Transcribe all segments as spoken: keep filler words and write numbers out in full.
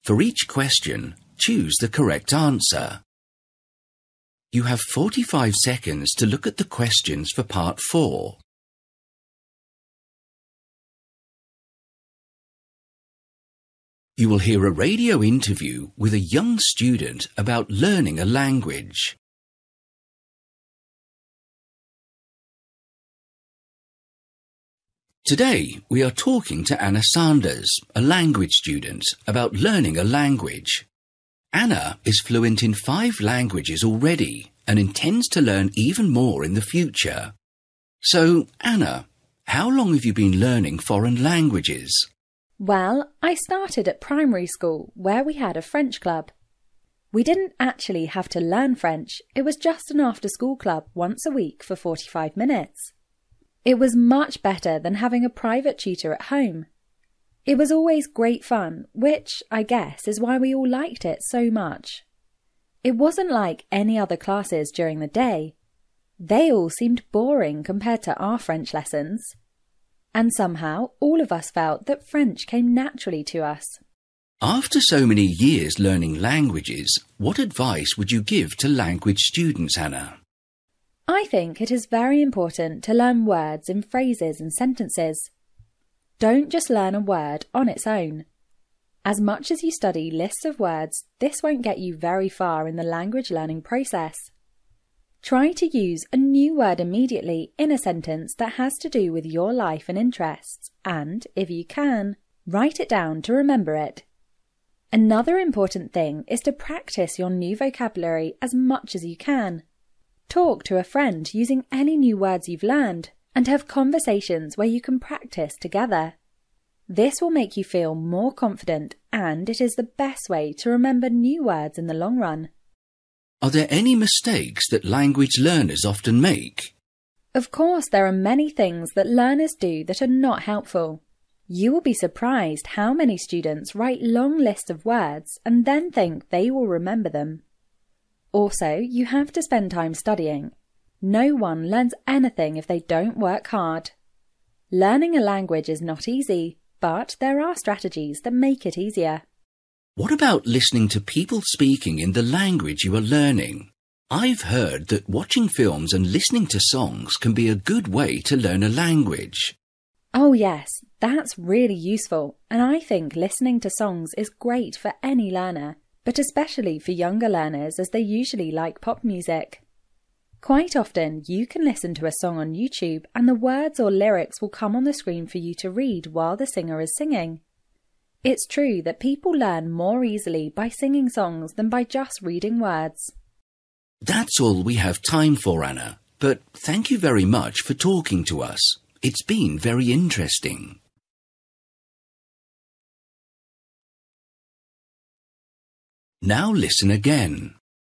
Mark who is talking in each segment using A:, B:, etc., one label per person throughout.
A: For each question, choose the correct answer. You have forty-five seconds to look at the questions for part four. You will hear a radio interview with a young student about learning a language. Today, we are talking to Anna Sanders, a language student, about learning a language. Anna is fluent in five languages already and intends to learn even more in the future. So, Anna, how long have you been learning foreign languages?
B: Well, I started at primary school where we had a French club. We didn't actually have to learn French, it was just an after-school club once a week for forty-five minutes. It was much better than having a private tutor at home. It was always great fun, which, I guess, is why we all liked it so much. It wasn't like any other classes during the day. They all seemed boring compared to our French lessons. And somehow, all of us felt that French came naturally to us.
A: After so many years learning languages, what advice would you give to language students, Anna?
B: I think it is very important to learn words in phrases and sentences. Don't just learn a word on its own. As much as you study lists of words, this won't get you very far in the language learning process. Try to use a new word immediately in a sentence that has to do with your life and interests, and, if you can, write it down to remember it. Another important thing is to practice your new vocabulary as much as you can. Talk to a friend using any new words you've learned, and have conversations where you can practice together. This will make you feel more confident, and it is the best way to remember new words in the long run.
A: Are there any mistakes that language learners often make?
B: Of course, there are many things that learners do that are not helpful. You will be surprised how many students write long lists of words and then think they will remember them. Also, you have to spend time studying. No one learns anything if they don't work hard. Learning a language is not easy, but there are strategies that make it easier.
A: What about listening to people speaking in the language you are learning? I've heard that watching films and listening to songs can be a good way to learn a language.
B: Oh yes, that's really useful, and I think listening to songs is great for any learner, but especially for younger learners as they usually like pop music. Quite often, you can listen to a song on YouTube and the words or lyrics will come on the screen for you to read while the singer is singing. It's true that people learn more easily by singing songs than by just reading words.
A: That's all we have time for, Anna, but thank you very much for talking to us. It's been very interesting. Now listen again.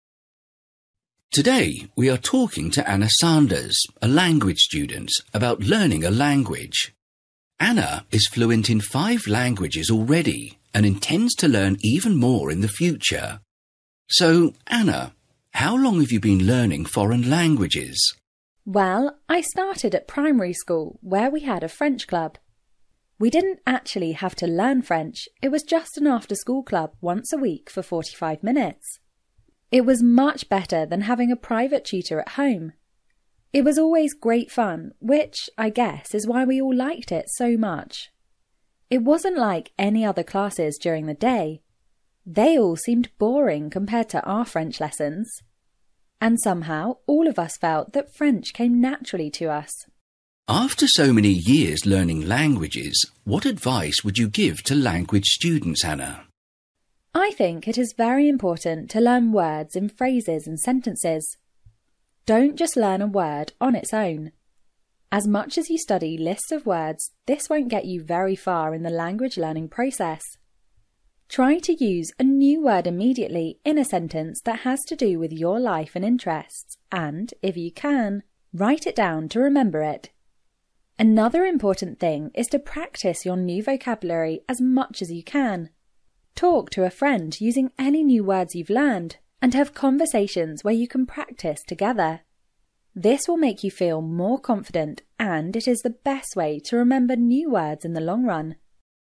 A: Today, we are talking to Anna Sanders, a language student, about learning a language. Anna is fluent in five languages already and intends to learn even more in the future. So, Anna, how long have you been learning foreign languages?
B: Well, I started at primary school where we had a French club. We didn't actually have to learn French, it was just an after-school club once a week for forty-five minutes. It was much better than having a private tutor at home. It was always great fun, which, I guess, is why we all liked it so much. It wasn't like any other classes during the day. They all seemed boring compared to our French lessons. And somehow, all of us felt that French came naturally to us.
A: After so many years learning languages, what advice would you give to language students, Anna?
B: I think it is very important to learn words in phrases and sentences. Don't just learn a word on its own. As much as you study lists of words, this won't get you very far in the language learning process. Try to use a new word immediately in a sentence that has to do with your life and interests, and, if you can, write it down to remember it. Another important thing is to practice your new vocabulary as much as you can. Talk to a friend using any new words you've learned, and have conversations where you can practice together. This will make you feel more confident, and it is the best way to remember new words in the long run.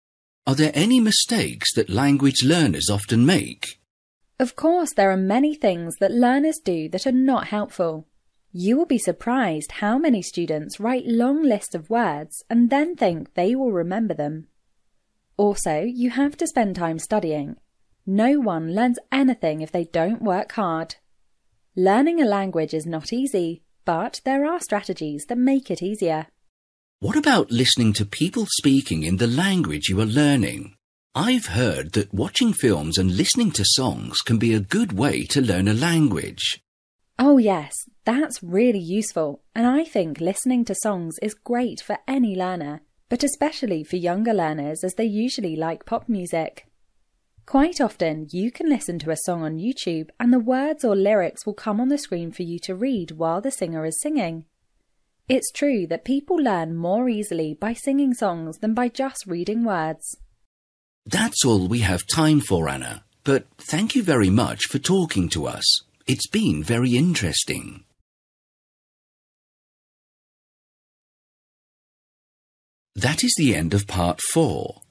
A: Are there any mistakes that language learners often make?
B: Of course, there are many things that learners do that are not helpful. You will be surprised how many students write long lists of words and then think they will remember them. Also, you have to spend time studying. No one learns anything if they don't work hard. Learning a language is not easy, but there are strategies that make it easier.
A: What about listening to people speaking in the language you are learning? I've heard that watching films and listening to songs can be a good way to learn a language.
B: Oh yes, that's really useful, and I think listening to songs is great for any learner, but especially for younger learners as they usually like pop music. Quite often, you can listen to a song on YouTube and the words or lyrics will come on the screen for you to read while the singer is singing. It's true that people learn more easily by singing songs than by just reading words.
A: That's all we have time for, Anna, but thank you very much for talking to us. It's been very interesting. That is the end of part four.